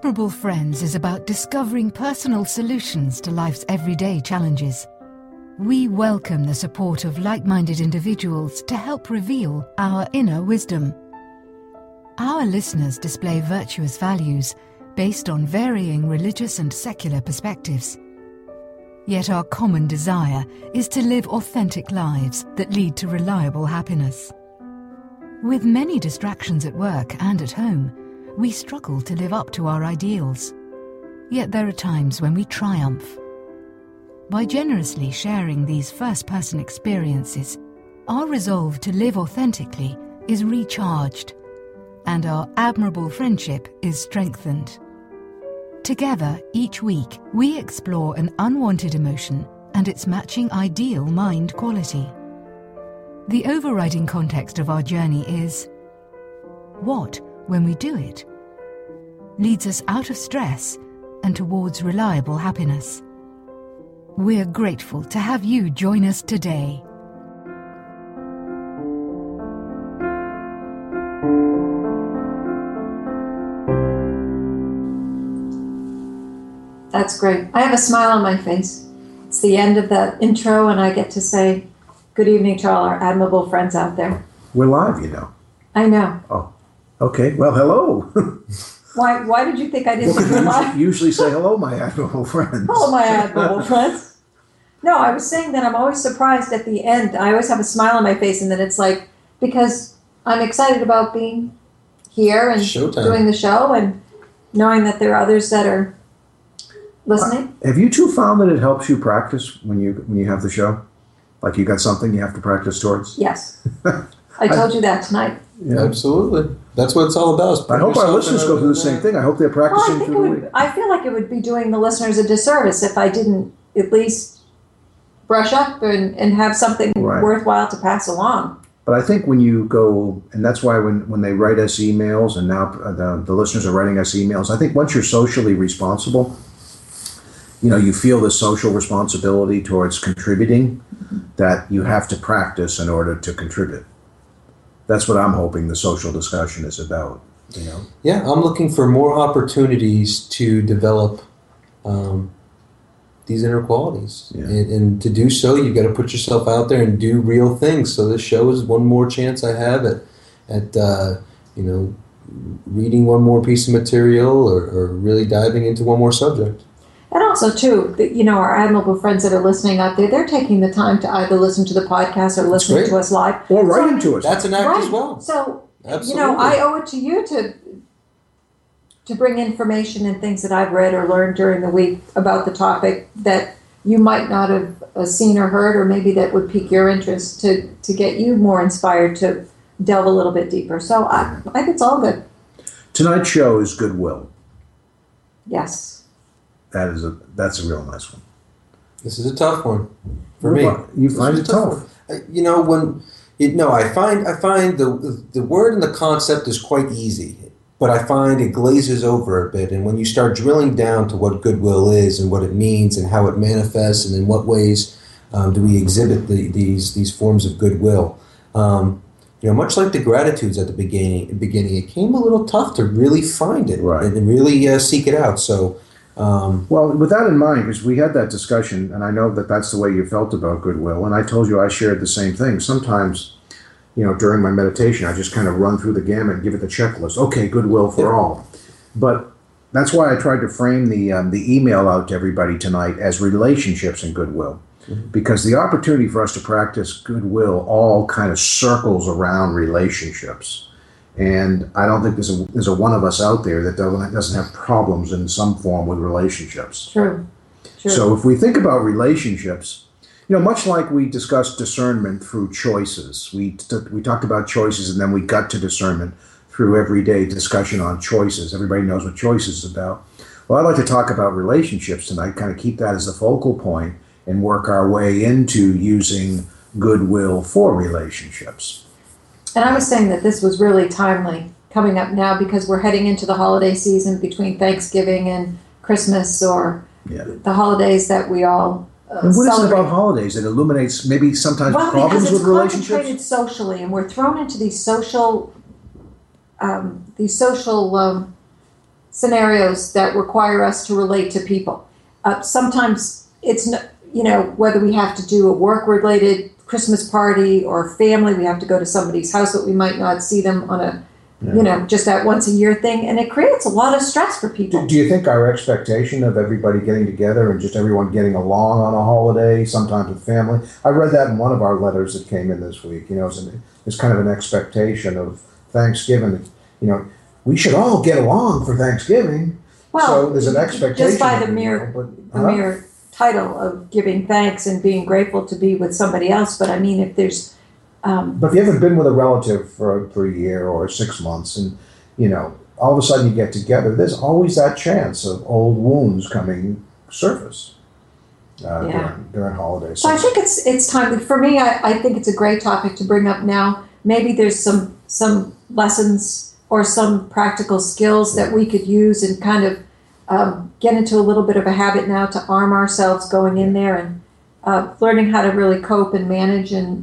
Admirable Friends is about discovering personal solutions to life's everyday challenges. We welcome the support of like-minded individuals to help reveal our inner wisdom. Our listeners display virtuous values based on varying religious and secular perspectives. Yet our common desire is to live authentic lives that lead to reliable happiness. With many distractions at work and at home, we struggle to live up to our ideals. Yet there are times when we triumph. By generously sharing these first-person experiences, our resolve to live authentically is recharged, and our admirable friendship is strengthened. Together, each week, we explore an unwanted emotion and its matching ideal mind quality. The overriding context of our journey is: what, when we do it, leads us out of stress and towards reliable happiness. We're grateful to have you join us today. That's great. I have a smile on my face. It's the end of that intro, and I get to say good evening to all our admirable friends out there. We're live, you know. I know. Oh, okay. Well, hello. Why did you think I didn't do live? Usually say hello, my admirable friends. Hello, my admirable friends. No, I was saying that I'm always surprised at the end. I always have a smile on my face, and then it's like, because I'm excited about being here and doing the show and knowing that there are others that are listening. Have you two found that it helps you practice when you have the show? Like you got something you have to practice towards? Yes. I told you that tonight. Yeah. Absolutely. That's what it's all about. I hope our listeners go through the same thing. I hope they're practicing through the week. I feel like it would be doing the listeners a disservice if I didn't at least brush up and have something worthwhile to pass along. But I think when you go, and that's why when they write us emails, and now the listeners are writing us emails, I think once you're socially responsible, you feel the social responsibility towards contributing that you have to practice in order to contribute. That's what I'm hoping the social discussion is about, Yeah, I'm looking for more opportunities to develop these inner qualities. Yeah. And to do so, you've got to put yourself out there and do real things. So this show is one more chance I have at reading one more piece of material or really diving into one more subject. And also, too, our admirable friends that are listening out there, they're taking the time to either listen to the podcast or listening to us live. Or writing to us. That's an act as well. So, absolutely. I owe it to you to bring information and things that I've read or learned during the week about the topic that you might not have seen or heard, or maybe that would pique your interest to get you more inspired to delve a little bit deeper. So I think it's all good. Tonight's show is Goodwill. Yes. That's a real nice one. This is a tough one for me. You find it tough? I find the word and the concept is quite easy, but I find it glazes over a bit. And when you start drilling down to what goodwill is and what it means and how it manifests and in what ways do we exhibit these forms of goodwill, much like the gratitudes at the beginning, it came a little tough to really find it and really seek it out. So. Well, with that in mind, because we had that discussion, and I know that that's the way you felt about goodwill, and I told you I shared the same thing. Sometimes, during my meditation, I just kind of run through the gamut and give it the checklist. Okay, goodwill for all. But that's why I tried to frame the email out to everybody tonight as relationships and goodwill, because the opportunity for us to practice goodwill all kind of circles around relationships. And I don't think there's a one of us out there that doesn't have problems in some form with relationships. True. So if we think about relationships, much like we discussed discernment through choices, we talked about choices and then we got to discernment through everyday discussion on choices. Everybody knows what choices is about. Well, I'd like to talk about relationships tonight, kind of keep that as the focal point and work our way into using goodwill for relationships. And I was saying that this was really timely coming up now because we're heading into the holiday season between Thanksgiving and Christmas, or the holidays that we all and what is it about holidays that illuminates maybe sometimes problems with relationships? Well, because it's concentrated socially, and we're thrown into these social scenarios that require us to relate to people. Sometimes it's, whether we have to do a work-related Christmas party or family, we have to go to somebody's house that we might not see them on a, just that once a year thing. And it creates a lot of stress for people. Do you think our expectation of everybody getting together and just everyone getting along on a holiday, sometimes with family, I read that in one of our letters that came in this week, it's kind of an expectation of Thanksgiving, we should all get along for Thanksgiving. Well, so there's an expectation. Just by the mere title of giving thanks and being grateful to be with somebody else. But I mean, if there's... but if you haven't been with a relative for a year or 6 months and, all of a sudden you get together, there's always that chance of old wounds coming surface during holidays. So I think it's time. For me, I think it's a great topic to bring up now. Maybe there's some lessons or some practical skills that we could use and kind of get into a little bit of a habit now to arm ourselves going in there and learning how to really cope and manage and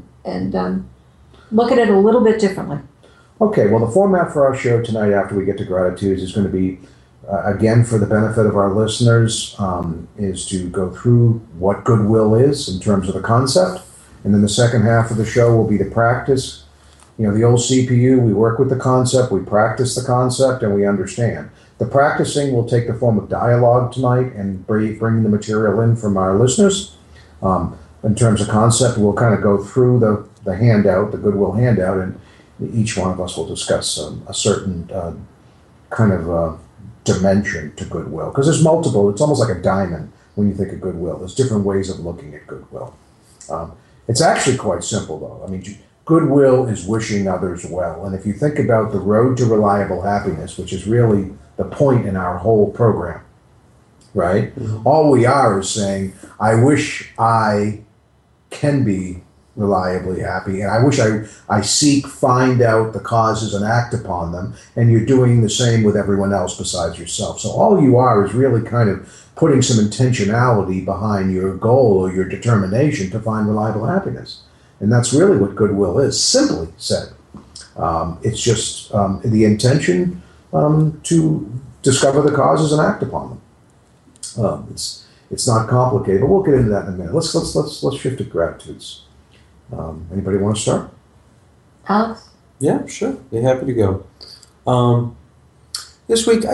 look at it a little bit differently. Okay, well, the format for our show tonight after we get to gratitudes is going to be, again, for the benefit of our listeners, is to go through what goodwill is in terms of the concept. And then the second half of the show will be the practice. The old CPU, we work with the concept, we practice the concept, and we understand. The practicing will take the form of dialogue tonight and bring the material in from our listeners. In terms of concept, we'll kind of go through the handout, the Goodwill handout, and each one of us will discuss a certain kind of dimension to goodwill. Because there's multiple, it's almost like a diamond when you think of goodwill. There's different ways of looking at goodwill. It's actually quite simple, though. I mean, goodwill is wishing others well. And if you think about the road to reliable happiness, which is really the point in our whole program, right? Mm-hmm. All we are is saying, I wish I can be reliably happy, and I wish I find out the causes and act upon them, and you're doing the same with everyone else besides yourself. So all you are is really kind of putting some intentionality behind your goal or your determination to find reliable happiness. And that's really what goodwill is, simply said. It's just the intention to discover the causes and act upon them. It's not complicated, but we'll get into that in a minute. Let's shift to gratitudes. Anybody want to start? Alex? Yeah, sure. Be happy to go. This week,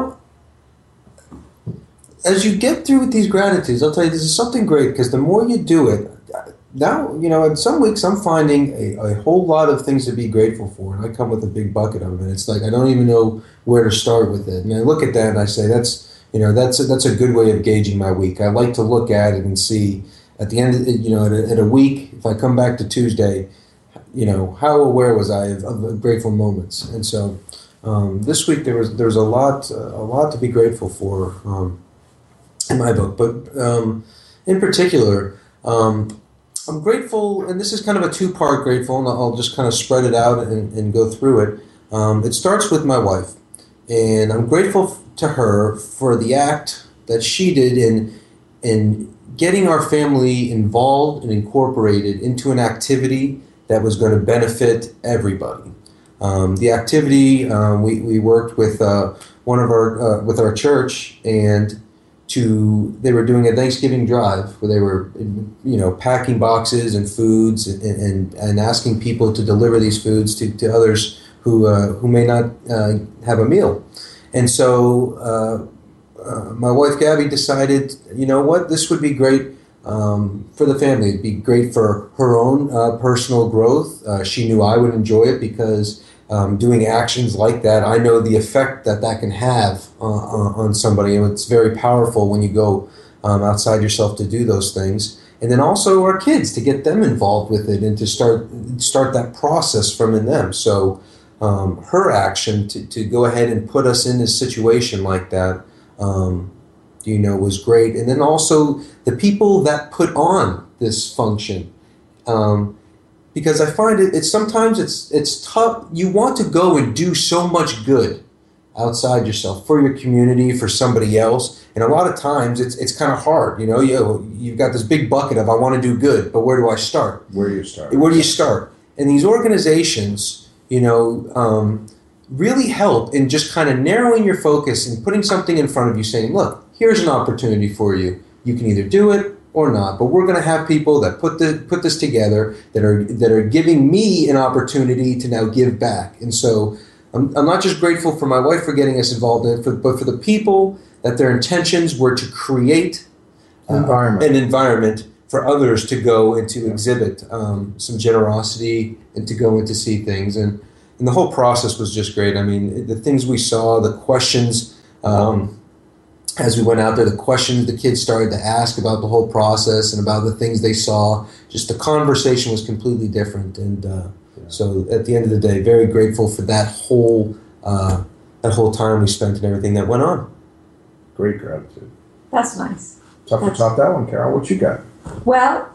as you get through with these gratitudes, I'll tell you, this is something great because the more you do it, now, in some weeks I'm finding a whole lot of things to be grateful for, and I come with a big bucket of them. It's like I don't even know where to start with it. And I look at that and I say, that's a good way of gauging my week. I like to look at it and see at the end, at a week, if I come back to Tuesday, how aware was I of grateful moments? And so this week there was a lot to be grateful for in my book, but in particular. I'm grateful, and this is kind of a two-part grateful, and I'll just kind of spread it out and go through it. It starts with my wife, and I'm grateful to her for the act that she did in getting our family involved and incorporated into an activity that was going to benefit everybody. The activity, we worked with with our church, and they were doing a Thanksgiving drive where they were, packing boxes and foods and asking people to deliver these foods to others who may not have a meal. And so my wife Gabby decided, this would be great for the family. It'd be great for her own personal growth. She knew I would enjoy it because doing actions like that, I know the effect that can have on somebody, and it's very powerful when you go outside yourself to do those things. And then also our kids, to get them involved with it and to start that process from in them. So her action to go ahead and put us in a situation like that, was great. And then also the people that put on this function. Because I find it's sometimes it's tough. You want to go and do so much good outside yourself for your community, for somebody else, and a lot of times it's kind of hard. You've got this big bucket of I want to do good, but where do I start? Where do you start? Where do you start? And these organizations, really help in just kind of narrowing your focus and putting something in front of you saying, look, here's an opportunity for you. You can either do it or not, but we're going to have people that put this together that are giving me an opportunity to now give back. And so I'm not just grateful for my wife for getting us involved in it, but for the people that their intentions were to create an environment for others to go and to exhibit some generosity and to go and to see things. And the whole process was just great. I mean, the things we saw, the questions, as we went out there, the questions the kids started to ask about the whole process and about the things they saw, just the conversation was completely different. And so at the end of the day, very grateful for that whole time we spent and everything that went on. Great gratitude. That's nice. Tough to top that one, Carol. What you got? Well,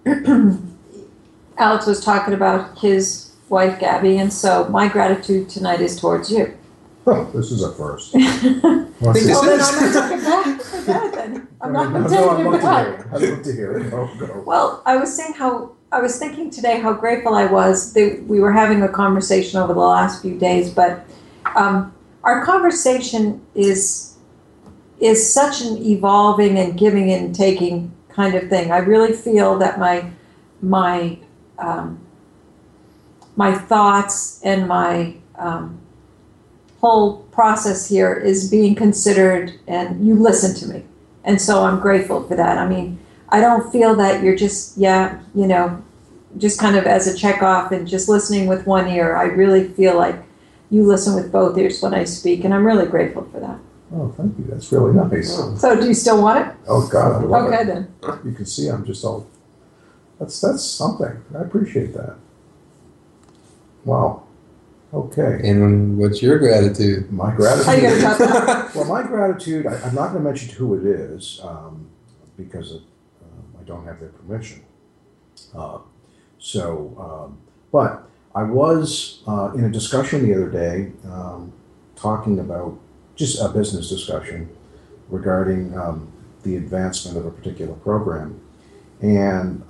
Alex was talking about his wife, Gabby, and so my gratitude tonight is towards you. Oh, this is a first. Then I'm not taking it back. Forget it then. I'm not going to take it back. I'd love to hear it. Go. Well, I was thinking today how grateful I was that we were having a conversation over the last few days, but our conversation is such an evolving and giving and taking kind of thing. I really feel that my thoughts and my whole process here is being considered, and you listen to me, and so I'm grateful for that. I mean, I don't feel that you're just just kind of as a check off and just listening with one ear. I really feel like you listen with both ears when I speak, and I'm really grateful for that. Oh, thank you. That's really nice. So do you still want it? Oh, God, I love it. Okay, then. You can see I'm just all... That's something. I appreciate that. Wow. Okay. And what's your gratitude? My gratitude... How are you going to talk about? Well, my gratitude, I'm not going to mention who it is because I don't have their permission. But I was in a discussion the other day talking about just a business discussion regarding the advancement of a particular program. And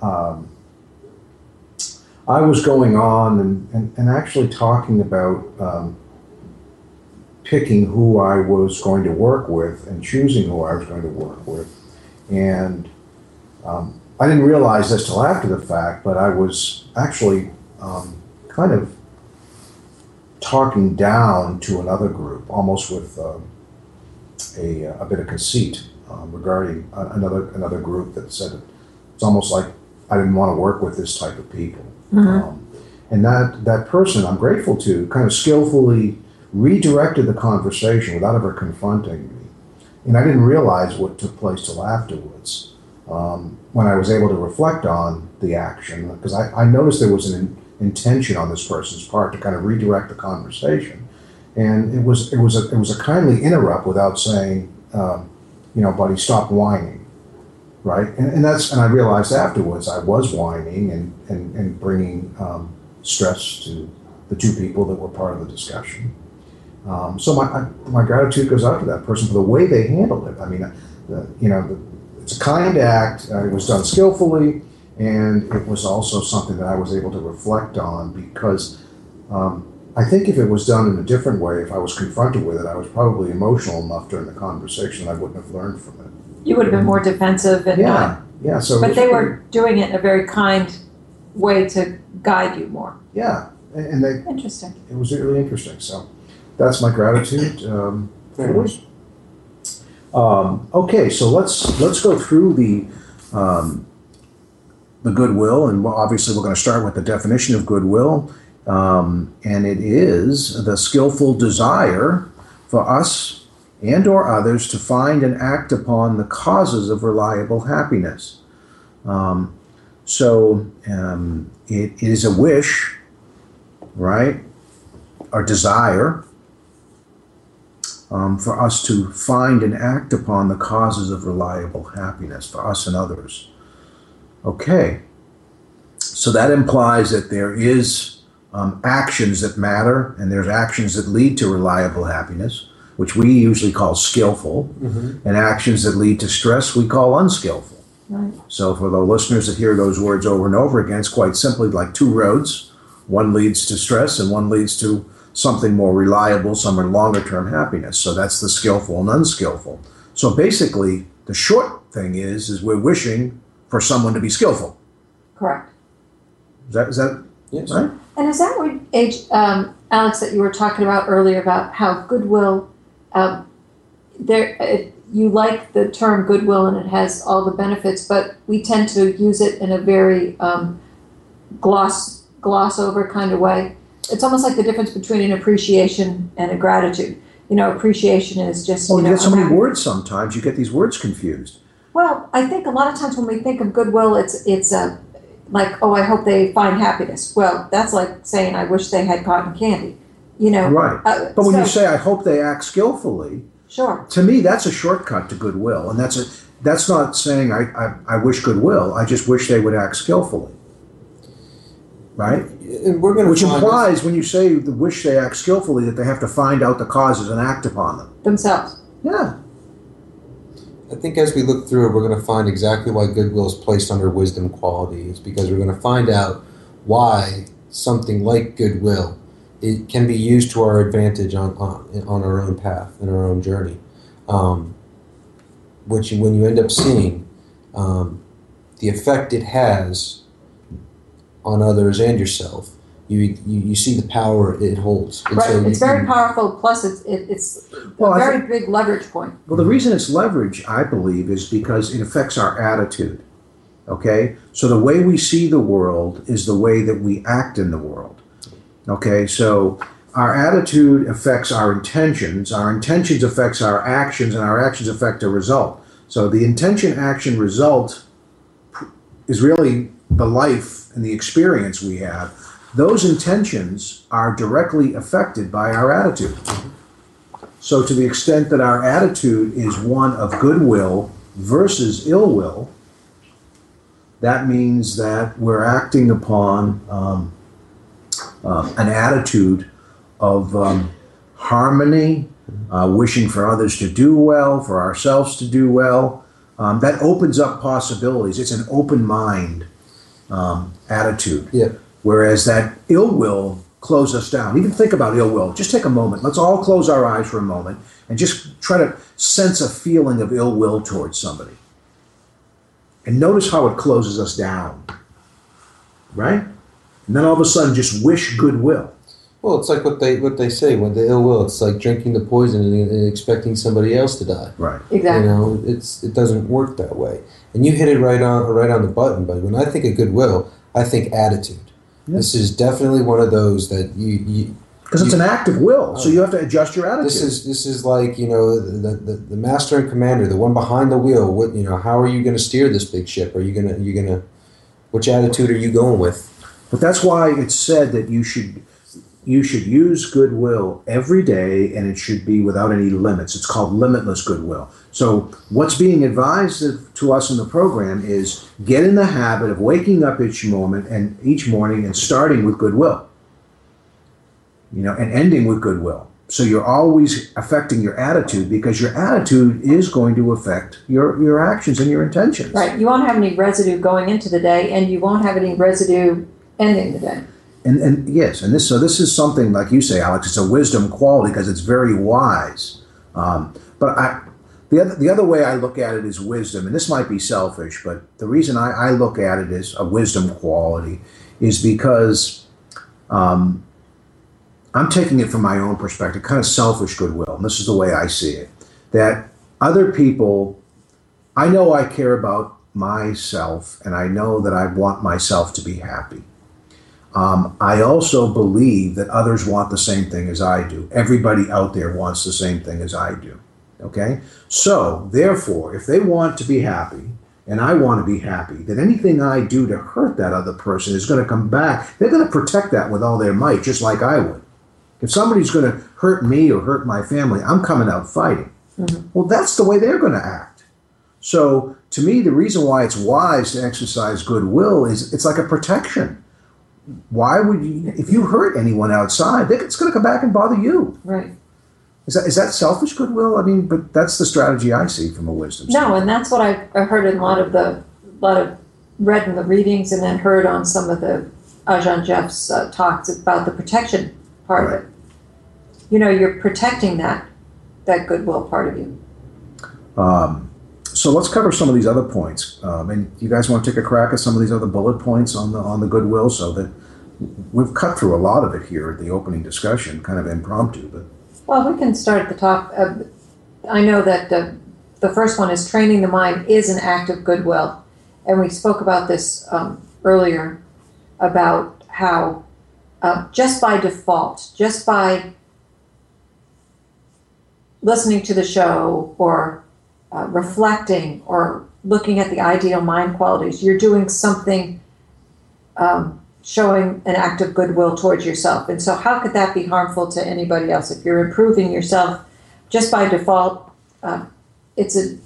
I was going on and actually talking about picking who I was going to work with and choosing who I was going to work with. And I didn't realize this till after the fact, but I was actually kind of talking down to another group, almost with a bit of conceit regarding another group that said it's almost like I didn't want to work with this type of people. Mm-hmm. And that person, I'm grateful to, kind of skillfully redirected the conversation without ever confronting me. And I didn't realize what took place till afterwards, when I was able to reflect on the action, because I noticed there was an intention on this person's part to kind of redirect the conversation. And it was a kindly interrupt without saying, buddy, stop whining, right? And I realized afterwards I was whining and bringing stress to the two people that were part of the discussion. So my gratitude goes out to that person for the way they handled it. I mean, it's a kind act. It was done skillfully, and it was also something that I was able to reflect on because. I think if it was done in a different way, if I was confronted with it, I was probably emotional enough during the conversation I wouldn't have learned from it. You would have been more defensive and not. Yeah. So, but they were doing it in a very kind way to guide you more. Yeah, and they. Interesting. It was really interesting. So, that's my gratitude. Okay, so let's go through the goodwill, and obviously we're going to start with the definition of goodwill. And it is the skillful desire for us and or others to find and act upon the causes of reliable happiness. It is a wish, right, or desire for us to find and act upon the causes of reliable happiness for us and others. Okay, so that implies that there is actions that matter, and there's actions that lead to reliable happiness, which we usually call skillful, mm-hmm. and actions that lead to stress we call unskillful. Right. So for the listeners that hear those words over and over again, it's quite simply like two roads. One leads to stress and one leads to something more reliable, some are longer term happiness. So that's the skillful and unskillful. So basically, the short thing is we're wishing for someone to be skillful. Correct. Is that Yes. right? And is that what, Alex, that you were talking about earlier about how goodwill, you like the term goodwill and it has all the benefits, but we tend to use it in a very gloss over kind of way. It's almost like the difference between an appreciation and a gratitude. Appreciation is just. Well, you get so many words sometimes, you get these words confused. Well, I think a lot of times when we think of goodwill, it's like, oh, I hope they find happiness. Well, that's like saying, I wish they had cotton candy. Right. But when you say, I hope they act skillfully, sure. To me, that's a shortcut to goodwill. And that's not saying I wish goodwill. I just wish they would act skillfully. Right? And we're Which implies when you say the wish they act skillfully that they have to find out the causes and act upon them. Themselves. Yeah. I think as we look through it, we're going to find exactly why goodwill is placed under wisdom quality. It's because we're going to find out why something like goodwill, it can be used to our advantage on our own path and our own journey. Which when you end up seeing the effect it has on others and yourself, you see the power it holds. And right. so it's very powerful. Plus, it's a very big leverage point. Well, the reason it's leverage, I believe, is because it affects our attitude. Okay? So the way we see the world is the way that we act in the world. Okay? So our attitude affects our intentions affects our actions, and our actions affect the result. So the intention, action, result is really the life and the experience we have. Those intentions are directly affected by our attitude. So to the extent that our attitude is one of goodwill versus ill will, that means that we're acting upon an attitude of harmony, wishing for others to do well, for ourselves to do well. That opens up possibilities. It's an open mind attitude. Yeah. Whereas that ill will close us down. Even think about ill will. Just take a moment. Let's all close our eyes for a moment and just try to sense a feeling of ill will towards somebody. And notice how it closes us down. Right? And then all of a sudden just wish goodwill. Well, it's like what they say when the ill will. It's like drinking the poison and expecting somebody else to die. Right. Exactly. It doesn't work that way. And you hit it right on the button. But when I think of goodwill, I think attitude. Yeah. This is definitely one of those that you because it's an act of will, so you have to adjust your attitude. This is like the master and commander, the one behind the wheel. What how are you going to steer this big ship? Are you gonna which attitude are you going with? But that's why it's said that you should use goodwill every day, and it should be without any limits. It's called limitless goodwill. So what's being advised to us in the program is get in the habit of waking up each morning and starting with goodwill, and ending with goodwill. So you're always affecting your attitude, because your attitude is going to affect your actions and your intentions. Right. You won't have any residue going into the day, and you won't have any residue ending the day. And yes, and this is something, like you say, Alex, it's a wisdom quality because it's very wise. But the other way I look at it is wisdom, and this might be selfish, but the reason I look at it as a wisdom quality is because I'm taking it from my own perspective, kind of selfish goodwill, and this is the way I see it. That other people, I know I care about myself, and I know that I want myself to be happy. I also believe that others want the same thing as I do. Everybody out there wants the same thing as I do. Okay? So, therefore, if they want to be happy, and I want to be happy, then anything I do to hurt that other person is going to come back. They're going to protect that with all their might, just like I would. If somebody's going to hurt me or hurt my family, I'm coming out fighting. Mm-hmm. Well, that's the way they're going to act. So, to me, the reason why it's wise to exercise goodwill is it's like a protection. Why would you, if you hurt anyone outside, it's going to come back and bother you. Right. Is that selfish goodwill? I mean, but that's the strategy I see from a wisdom standpoint. No, and that's what I heard in a lot of read in the readings, and then heard on some of the Ajahn Jeff's talks about the protection part of it. you're protecting that goodwill part of you. So let's cover some of these other points. And you guys want to take a crack at some of these other bullet points on the goodwill, so that we've cut through a lot of it here at the opening discussion, kind of impromptu. But Well, we can start at the top. I know that the first one is training the mind is an act of goodwill. And we spoke about this earlier, about how just by default, just by listening to the show or reflecting or looking at the ideal mind qualities, you're doing something showing an act of goodwill towards yourself. And so how could that be harmful to anybody else? If you're improving yourself just by default, it's an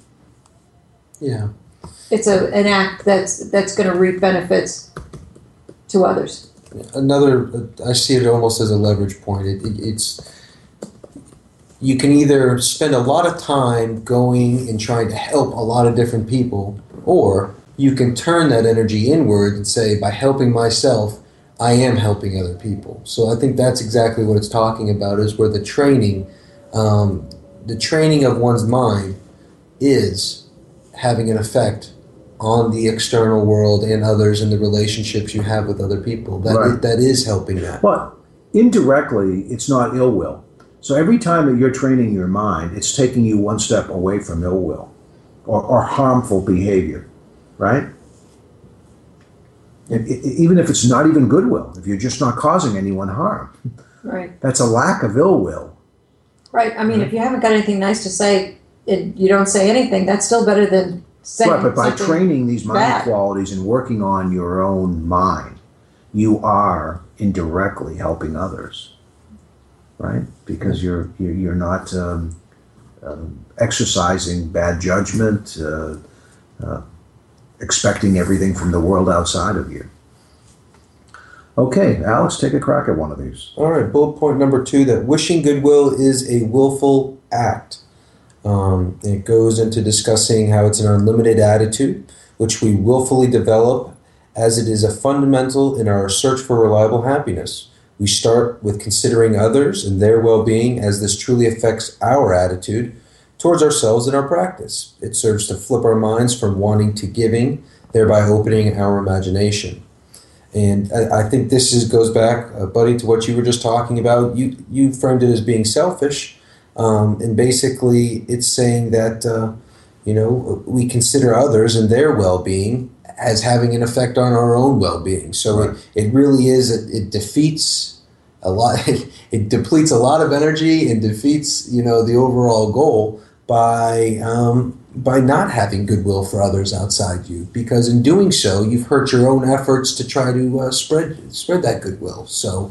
act that's going to reap benefits to others. I see it almost as a leverage point. It's you can either spend a lot of time going and trying to help a lot of different people, or you can turn that energy inward and say, by helping myself, I am helping other people. So I think that's exactly what it's talking about, is where the training of one's mind is having an effect on the external world and others and the relationships you have with other people. That is helping that. But indirectly, it's not ill will. So every time that you're training your mind, it's taking you one step away from ill will or harmful behavior, right? Even if it's not even goodwill, if you're just not causing anyone harm, right? That's a lack of ill will. Right. I mean, if you haven't got anything nice to say, and you don't say anything, that's still better than saying right, but by something training these mind bad. qualities and working on your own mind, you are indirectly helping others, right? Because you're not exercising bad judgment, expecting everything from the world outside of you. Okay, Alex, take a crack at one of these. All right, bullet point number 2, that wishing goodwill is a willful act. It goes into discussing how it's an unlimited attitude, which we willfully develop, as it is a fundamental in our search for reliable happiness. We start with considering others and their well-being, as this truly affects our attitude towards ourselves in our practice. It serves to flip our minds from wanting to giving, thereby opening our imagination. And I think this goes back, buddy, to what you were just talking about. You framed it as being selfish, and basically it's saying that we consider others and their well-being as having an effect on our own well-being. So right. it really is. It defeats a lot. It depletes a lot of energy and defeats the overall goal by not having goodwill for others outside you, because in doing so, you've hurt your own efforts to try to spread that goodwill. So,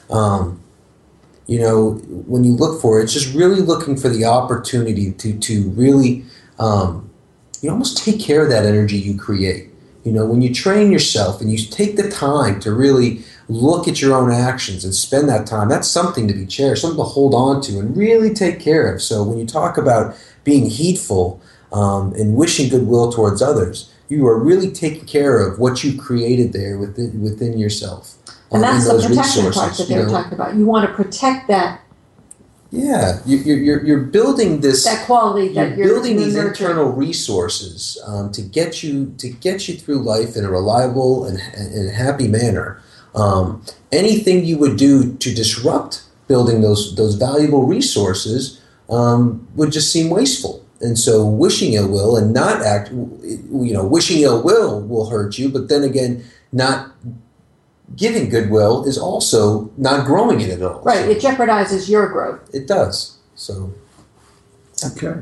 when you look for it, it's just really looking for the opportunity to really, you almost take care of that energy you create. When you train yourself and you take the time to really look at your own actions and spend that time, that's something to be cherished, something to hold on to and really take care of. So when you talk about being heedful and wishing goodwill towards others, you are really taking care of what you created there within yourself. And that's the protection part that they were talking about. You want to protect that. Yeah, you're building that quality that you're building these internal resources to get you through life in a reliable and happy manner. Anything you would do to disrupt building those valuable resources would just seem wasteful. And so wishing ill will and not act, wishing ill will hurt you, but then again, not giving goodwill is also not growing it at all. Right, it jeopardizes your growth. It does. So. Okay.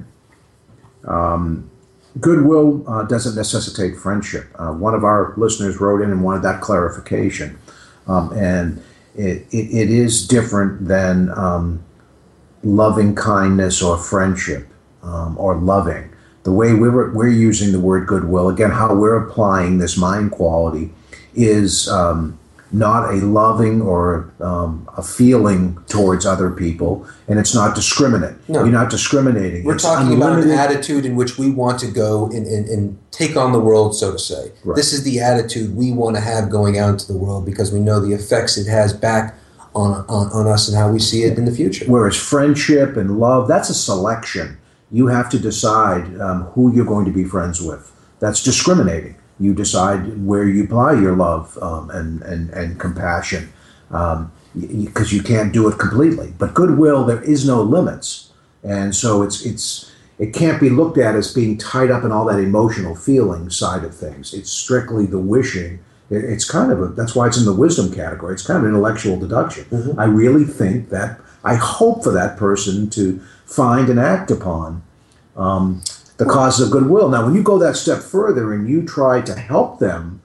Goodwill doesn't necessitate friendship. One of our listeners wrote in and wanted that clarification. And it is different than loving kindness or friendship or loving. The way we're using the word goodwill, again, how we're applying this mind quality is not a loving or a feeling towards other people, and it's not discriminate. No. You're not discriminating. We're talking about an attitude in which we want to go and take on the world, so to say. Right. This is the attitude we want to have going out into the world, because we know the effects it has back on us and how we see it in the future. Whereas friendship and love, that's a selection. You have to decide who you're going to be friends with. That's discriminating. You decide where you apply your love and compassion, because you can't do it completely. But goodwill, there is no limits, and so it can't be looked at as being tied up in all that emotional feeling side of things. It's strictly the wishing. It's kind of that's why it's in the wisdom category. It's kind of an intellectual deduction. Mm-hmm. I really think that I hope for that person to find and act upon the causes of goodwill. Now, when you go that step further and you try to help them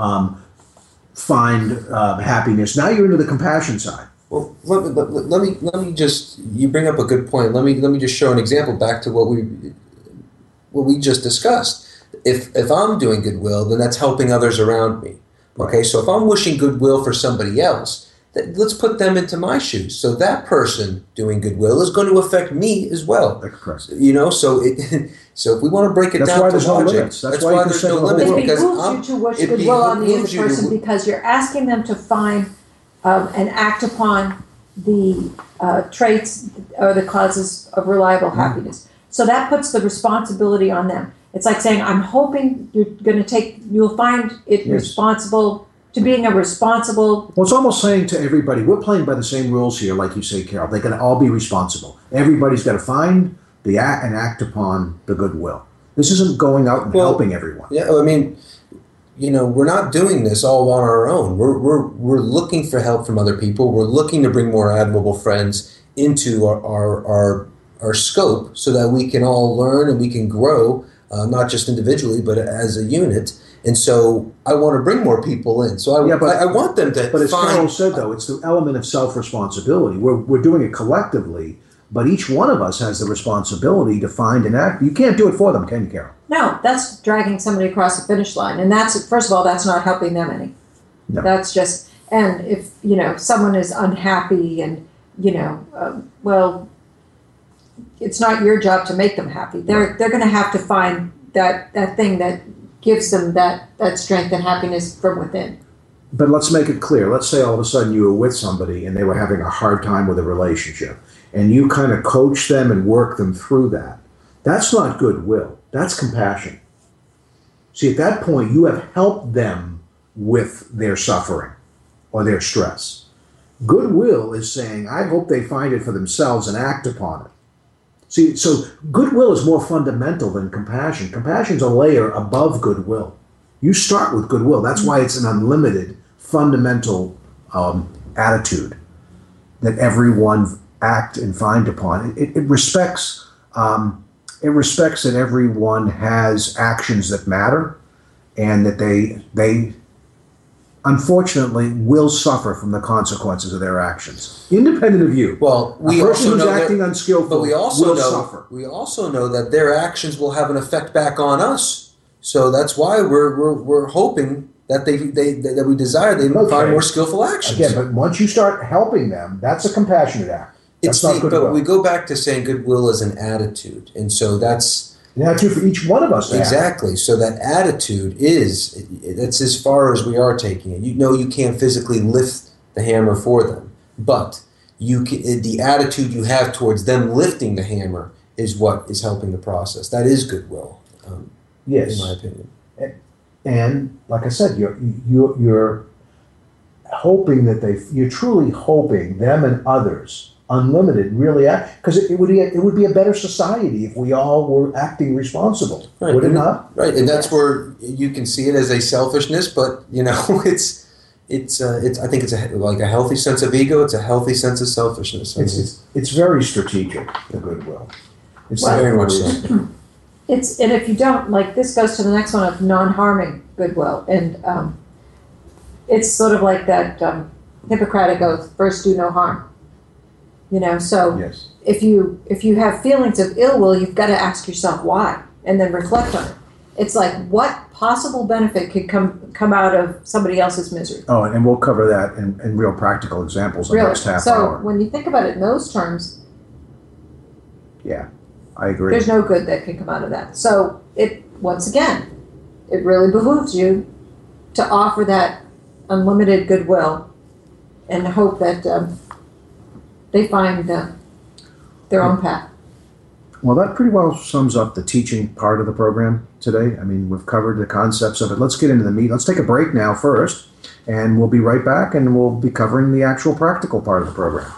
find happiness, now you're into the compassion side. Well, let me just, you bring up a good point. Let me just show an example back to what we just discussed. If I'm doing goodwill, then that's helping others around me. Okay, so if I'm wishing goodwill for somebody else, let's put them into my shoes. So that person doing goodwill is going to affect me as well. That's correct. You know, so if we want to break it down to logic, that's why there's no limits. It behooves you to wish goodwill on the other person because you're asking them to find and act upon the traits or the causes of reliable happiness. So that puts the responsibility on them. It's like saying, I'm hoping you'll find it responsible to being a responsible. Well, it's almost saying to everybody, we're playing by the same rules here, like you say, Carol. They're going to all be responsible. Everybody's got to find and act upon the goodwill. This isn't going out and helping everyone. Yeah, I mean, you know, we're not doing this all on our own. We're looking for help from other people. We're looking to bring more admirable friends into our scope so that we can all learn and we can grow. Not just individually, but as a unit. And so I want to bring more people in. So I want them to But as Carol said, though, it's the element of self-responsibility. We're doing it collectively, but each one of us has the responsibility to find and act. You can't do it for them, can you, Carol? No, that's dragging somebody across the finish line. And that's, first of all, that's not helping them any. No. That's just, and if, someone is unhappy and, it's not your job to make them happy. They're going to have to find that thing that gives them that strength and happiness from within. But let's make it clear. Let's say all of a sudden you were with somebody and they were having a hard time with a relationship, and you kind of coach them and work them through that. That's not goodwill. That's compassion. See, at that point, you have helped them with their suffering or their stress. Goodwill is saying, I hope they find it for themselves and act upon it. See, so goodwill is more fundamental than compassion. Compassion's a layer above goodwill. You start with goodwill. That's why it's an unlimited, fundamental attitude that everyone act and find upon. It respects that everyone has actions that matter, and that they unfortunately will suffer from the consequences of their actions, independent of you. Well, we a person also who's know acting unskillful but we also will know, suffer. We also know that their actions will have an effect back on us. So that's why we're hoping that that we desire they find more skillful actions. Again, but once you start helping them, that's a compassionate act. That's not goodwill. But we go back to saying goodwill is an attitude, and so that's an attitude for each one of us. Exactly. So that attitude that's as far as we are taking it. You can't physically lift the hammer for them, but the attitude you have towards them lifting the hammer is what is helping the process. That is goodwill. Yes, in my opinion. And like I said, you're hoping that you're truly hoping them and others, unlimited, really act, because it would be a better society if we all were acting responsible. Right. Would it not? Right, and that's where you can see it as a selfishness, but it's I think it's like a healthy sense of ego. It's a healthy sense of selfishness. It's very strategic, the goodwill. It's very much so. And if you don't, like, this goes to the next one of non-harming goodwill, and it's sort of like that Hippocratic oath: first do no harm. So yes. if you have feelings of ill will, you've got to ask yourself why, and then reflect on it. It's like, what possible benefit could come out of somebody else's misery? Oh, and we'll cover that in real practical examples in the next half hour. So when you think about it in those terms, yeah, I agree. There's no good that can come out of that. So once again, it really behooves you to offer that unlimited goodwill and hope that they find their own path. Well, that pretty well sums up the teaching part of the program today. I mean, we've covered the concepts of it. Let's get into the meat. Let's take a break now first, and we'll be right back, and we'll be covering the actual practical part of the program.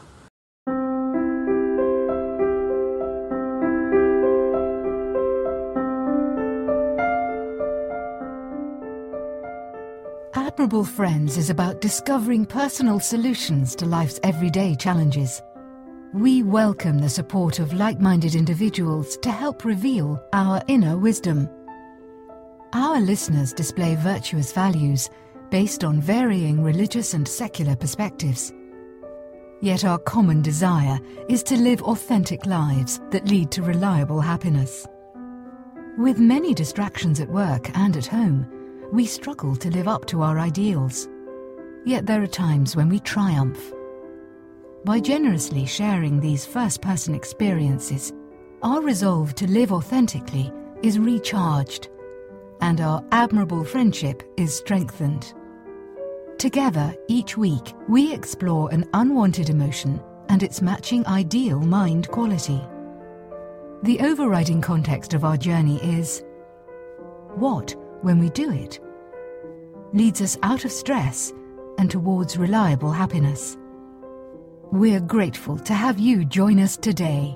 Admirable Friends is about discovering personal solutions to life's everyday challenges. We welcome the support of like-minded individuals to help reveal our inner wisdom. Our listeners display virtuous values based on varying religious and secular perspectives. Yet our common desire is to live authentic lives that lead to reliable happiness. With many distractions at work and at home, we struggle to live up to our ideals. Yet there are times when we triumph. By generously sharing these first-person experiences, our resolve to live authentically is recharged, and our admirable friendship is strengthened. Together, each week, we explore an unwanted emotion and its matching ideal mind quality. The overriding context of our journey is: what, when we do it, leads us out of stress and towards reliable happiness. We're grateful to have you join us today.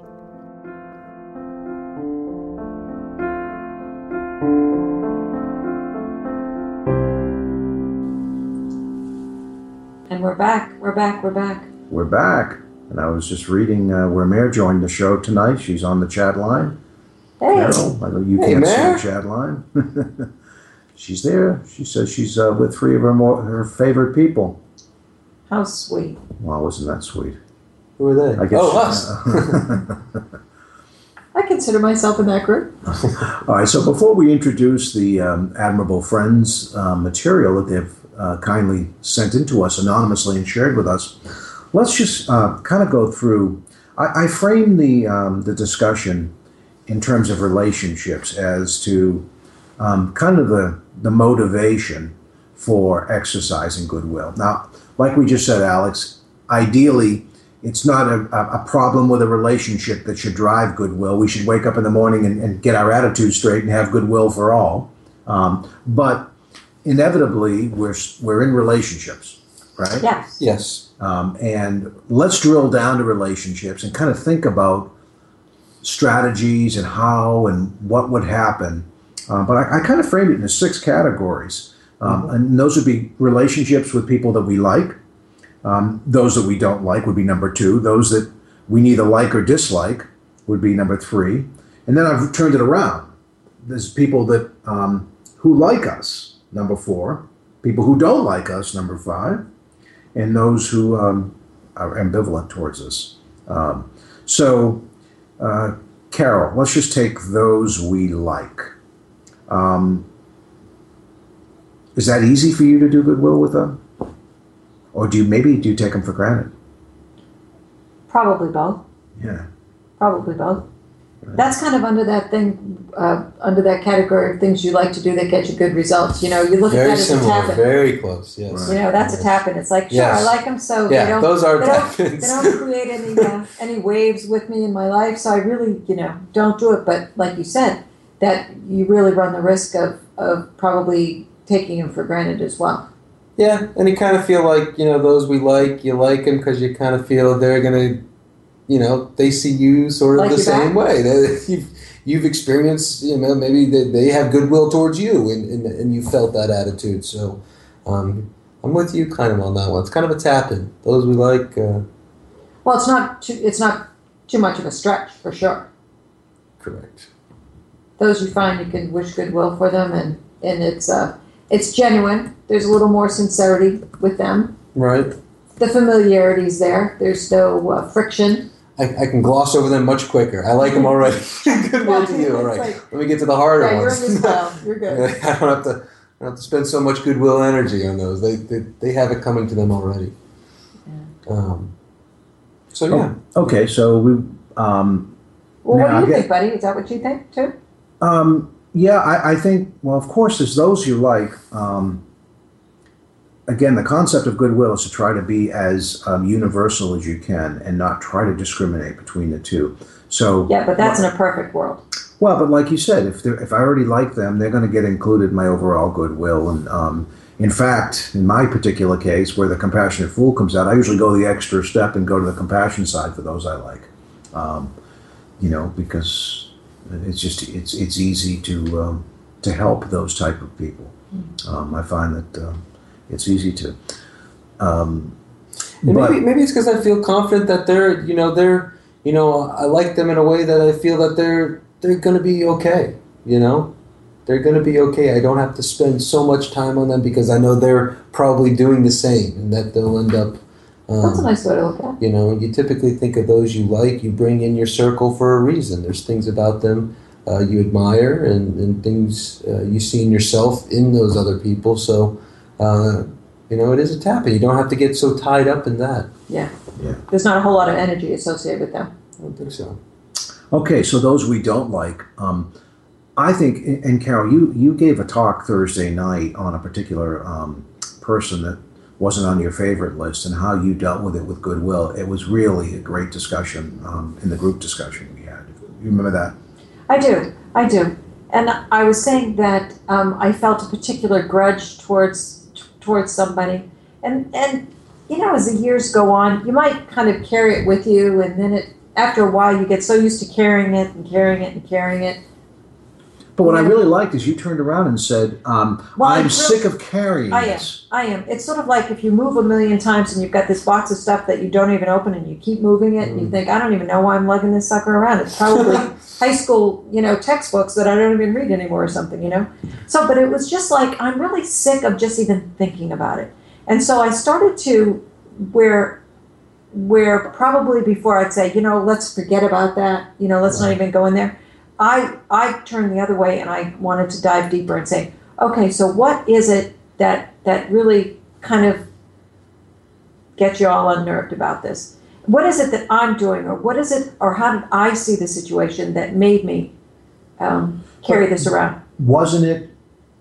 And we're back. We're back. We're back. And I was just reading where Mare joined the show tonight. She's on the chat line. Hey. Carol, I know you Hey, can't Mare. see the chat line. She's there. She says she's with three of her favorite people. How sweet. Wow, wasn't that sweet? Who are they? I guess Us. I consider myself in that group. All right, so before we introduce the Admirable Friends material that they've kindly sent in to us anonymously and shared with us, let's just kind of go through. I frame the discussion in terms of relationships as to kind of the motivation for exercising goodwill. Now, like we just said, Alex, ideally, it's not a problem with a relationship that should drive goodwill. We should wake up in the morning and get our attitude straight and have goodwill for all. But inevitably, we're in relationships, right? Yes. Yes. And let's drill down to relationships and kind of think about strategies and how and what would happen. But I kind of framed it into 6 categories. And those would be relationships with people that we like. Those that we don't like would be number 2. Those that we neither like or dislike would be number 3. And then I've turned it around. There's people that who like us, number 4. People who don't like us, number 5. And those who are ambivalent towards us. So, Carol, let's just take those we like. Is that easy for you to do goodwill with them? Or do you take them for granted? Probably both. Yeah. Probably both. Right. That's kind of under that thing, under that category of things you like to do that get you good results. You know, you look Very at that as a similar. tap-in. Very close. Yes. Right. You know, that's a tap-in. It's like, sure, Yes. I like them, so Yeah, they don't, those are they don't, tap-ins. they don't create any waves with me in my life, so I really, don't do it. But like you said, that you really run the risk of probably taking them for granted as well. Yeah, and you kind of feel like, those we like, you like them because you kind of feel they're going to, they see you sort of Like the your same back? way. You've experienced, maybe they have goodwill towards you and you felt that attitude. So I'm with you kind of on that one. It's kind of a tap-in. Those we like. Well, it's not too much of a stretch, for sure. Correct. Those you find you can wish goodwill for them, and it's genuine. There's a little more sincerity with them. Right. The familiarity's there. There's no friction. I can gloss over them much quicker. I like them already. Goodwill to you. All right. Like, Let me get to the harder yeah, you're in ones. this town. You're good. I don't have to spend so much goodwill energy on those. They have it coming to them already. Yeah. So yeah. Okay, so we. Well, what Now, do you I think, buddy? Is that what you think too? Yeah, I think. Well, of course, there's those you like. again, the concept of goodwill is to try to be as universal as you can and not try to discriminate between the two. So Yeah, but that's in a perfect world. well, but like you said, if I already like them, they're going to get included in my overall goodwill. And in fact, in my particular case, where the compassionate fool comes out, I usually go the extra step and go to the compassion side for those I like. Because it's easy to help those type of people. I find that it's easy to. Maybe it's because I feel confident that they're I like them in a way that I feel that they're going to be okay. They're going to be okay. I don't have to spend so much time on them because I know they're probably doing the same, and that they'll end up. That's a nice way to look at it. You typically think of those you like. You bring in your circle for a reason. There's things about them you admire, and things you see in yourself in those other people. So, it is a tap, and you don't have to get so tied up in that. Yeah. There's not a whole lot of energy associated with them. I don't think so. Okay, so those we don't like. I think, and Carol, you gave a talk Thursday night on a particular person that wasn't on your favorite list and how you dealt with it with goodwill. It was really a great discussion in the group discussion we had. You remember that? I do. And I was saying that I felt a particular grudge towards somebody. And as the years go on, you might kind of carry it with you, and then after a while you get so used to carrying it and carrying it and carrying it. But what I really liked is you turned around and said, I'm sick of carrying this. I am. It's sort of like if you move a million times and you've got this box of stuff that you don't even open and you keep moving it and you think, I don't even know why I'm lugging this sucker around. It's probably high school, textbooks that I don't even read anymore or something, So, but it was just like, I'm really sick of just even thinking about it. And so I started to, where probably before I'd say, let's forget about that, let's not even go in there. I turned the other way and I wanted to dive deeper and say, okay, so what is it that really kind of gets you all unnerved about this? What is it that I'm doing, or how did I see the situation that made me carry this around? Wasn't it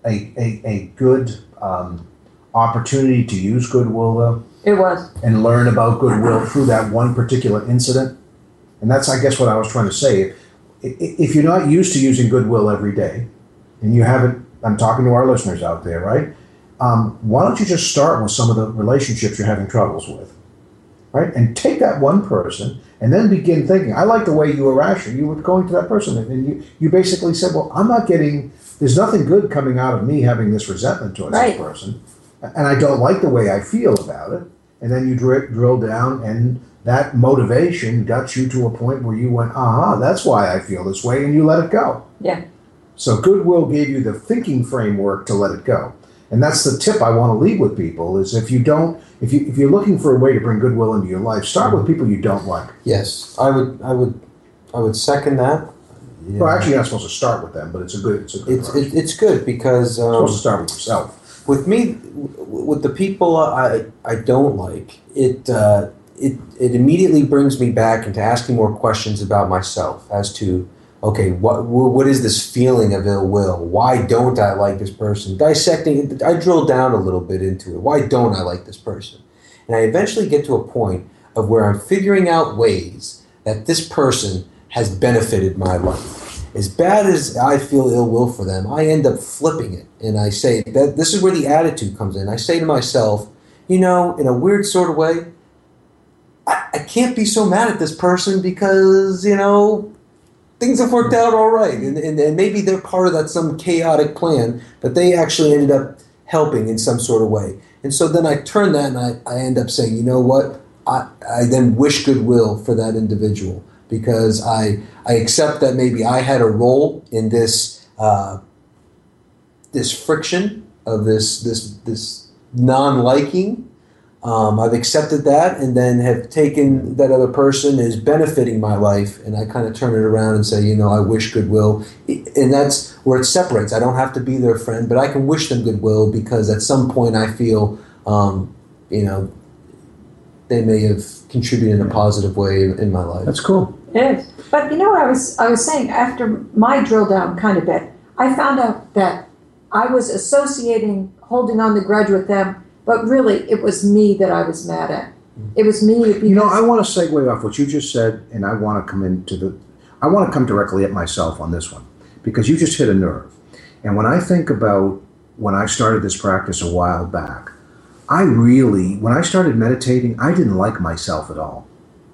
a good opportunity to use goodwill, though? It was. And learn about goodwill through that one particular incident? And that's, I guess, what I was trying to say. If you're not used to using goodwill every day, and you haven't, I'm talking to our listeners out there, right? Why don't you just start with some of the relationships you're having troubles with, right? And take that one person and then begin thinking, I like the way you were rational. You were going to that person and you basically said, well, there's nothing good coming out of me having this resentment towards this person. And I don't like the way I feel about it. And then you drill down, and that motivation got you to a point where you went, that's why I feel this way, and you let it go. Yeah. So goodwill gave you the thinking framework to let it go. And that's the tip I want to leave with people is if you're looking for a way to bring goodwill into your life, start with people you don't like. Yes, I would second that. Yeah. Well, actually, you're not supposed to start with them, but it's good it's good because you're supposed to start with yourself. With me, with the people I don't like, it immediately brings me back into asking more questions about myself as to, okay, what is this feeling of ill will? Why don't I like this person? Dissecting it, I drill down a little bit into it. Why don't I like this person? And I eventually get to a point of where I'm figuring out ways that this person has benefited my life. As bad as I feel ill will for them, I end up flipping it. And I say that this is where the attitude comes in. I say to myself, in a weird sort of way, I can't be so mad at this person because, things have worked out all right. And maybe they're part of that some chaotic plan, but they actually ended up helping in some sort of way. And so then I turn that and I end up saying, you know what? I then wish goodwill for that individual because I accept that maybe I had a role in this this friction of this non-liking. I've accepted that and then have taken that other person as benefiting my life, and I kind of turn it around and say, I wish goodwill. And that's where it separates. I don't have to be their friend, but I can wish them goodwill because at some point I feel, they may have contributed in a positive way in my life. That's cool. It is. But what I was saying, after my drill down kind of bit, I found out that I was associating holding on the grudge with them but really it was me that I was mad at. It was me because, You know, I want to segue off what you just said, and I want to come directly at myself on this one, because you just hit a nerve. And when I think about when I started this practice a while back, when I started meditating, I didn't like myself at all.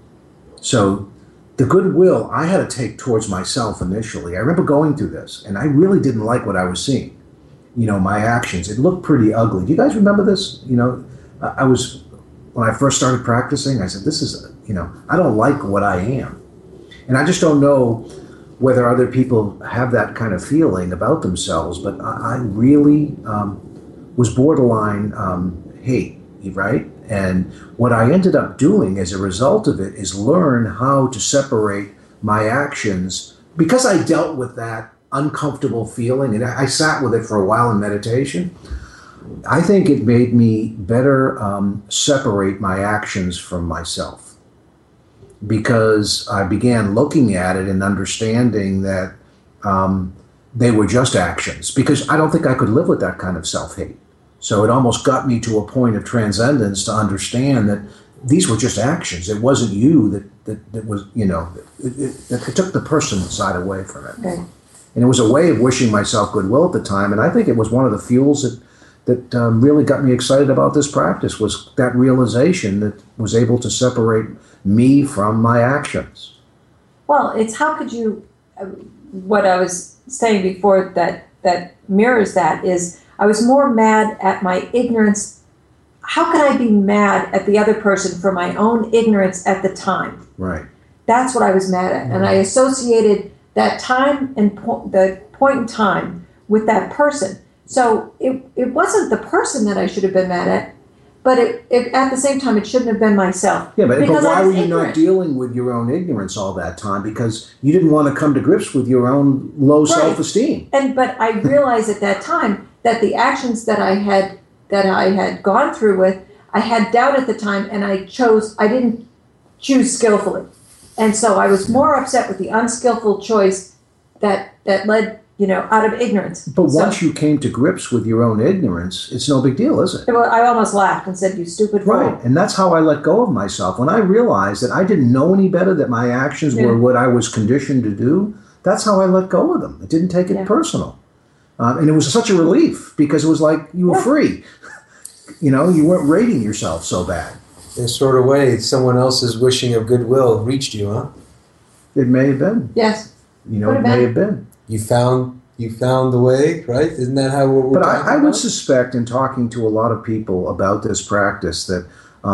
So the goodwill I had to take towards myself initially, I remember going through this, and I really didn't like what I was seeing. You know, my actions, it looked pretty ugly. Do you guys remember this? You know, when I first started practicing, I said, I don't like what I am. And I just don't know whether other people have that kind of feeling about themselves, but I really was borderline hate, right? And what I ended up doing as a result of it is learn how to separate my actions, because I dealt with that uncomfortable feeling, and I sat with it for a while in meditation. I think it made me better separate my actions from myself, because I began looking at it and understanding that they were just actions, because I don't think I could live with that kind of self-hate. So it almost got me to a point of transcendence to understand that these were just actions. It wasn't you that was, it took the person side away from it. Okay. And it was a way of wishing myself goodwill at the time. And I think it was one of the fuels that really got me excited about this practice, was that realization that was able to separate me from my actions. well, it's how could you, what I was saying before that mirrors that is, I was more mad at my ignorance. How could I be mad at the other person for my own ignorance at the time? Right. That's what I was mad at. And I associated that time and the point in time with that person. So it wasn't the person that I should have been mad at, but it at the same time, it shouldn't have been myself. Yeah, but Because I why was were you ignorant. not dealing with your own ignorance all that time? Because you didn't want to come to grips with your own low self-esteem. But I realized at that time that the actions that I had gone through with, I had doubt at the time, and I didn't choose skillfully. And so I was more upset with the unskillful choice that led, out of ignorance. But once you came to grips with your own ignorance, it's no big deal, is it? I almost laughed and said, "You stupid fool." Right. And that's how I let go of myself. When I realized that I didn't know any better, that my actions were what I was conditioned to do, that's how I let go of them. I didn't take it personal. And it was such a relief, because it was like you were free. You weren't rating yourself so bad. In a sort of way, someone else's wishing of goodwill reached you, huh? It may have been. Yes. It may have been. You found the way, right? Isn't that how we're But talking I would about? suspect, in talking to a lot of people about this practice, that,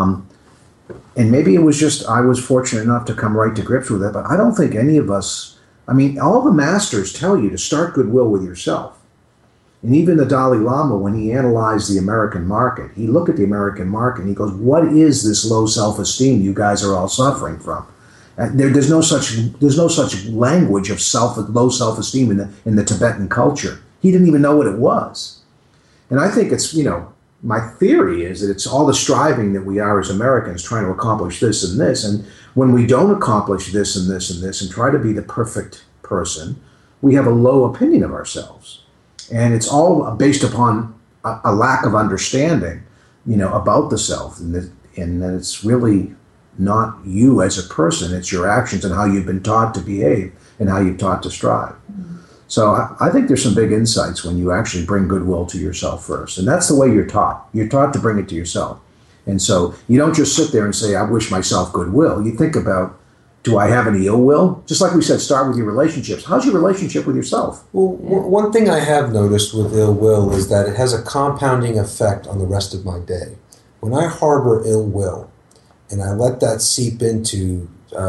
and maybe it was just I was fortunate enough to come right to grips with it, but I don't think any of us, all the masters tell you to start goodwill with yourself. And even the Dalai Lama, when he analyzed the American market, he looked at the American market and he goes, what is this low self-esteem you guys are all suffering from? There's no such language of low self-esteem in the Tibetan culture. He didn't even know what it was. And I think it's, my theory is that it's all the striving that we are as Americans trying to accomplish this and this. And when we don't accomplish this and this and this and try to be the perfect person, we have a low opinion of ourselves. And it's all based upon a lack of understanding, about the self. And that it's really not you as a person. It's your actions and how you've been taught to behave and how you've taught to strive. Mm-hmm. So I think there's some big insights when you actually bring goodwill to yourself first. And that's the way you're taught. You're taught to bring it to yourself. And so you don't just sit there and say, I wish myself goodwill. You think about, do I have any ill will? Just like we said, start with your relationships. How's your relationship with yourself? Well, one thing I have noticed with ill will is that it has a compounding effect on the rest of my day. When I harbor ill will and I let that seep into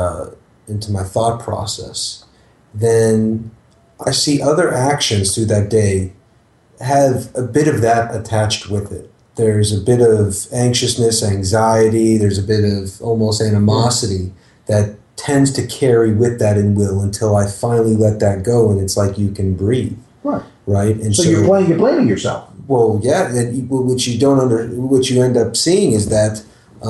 my thought process, then I see other actions through that day have a bit of that attached with it. There's a bit of anxiousness, anxiety, there's a bit of almost animosity that tends to carry with that in will until I finally let that go, and it's like you can breathe. Right? And so you're blaming yourself. Well, yeah, and what you end up seeing is that,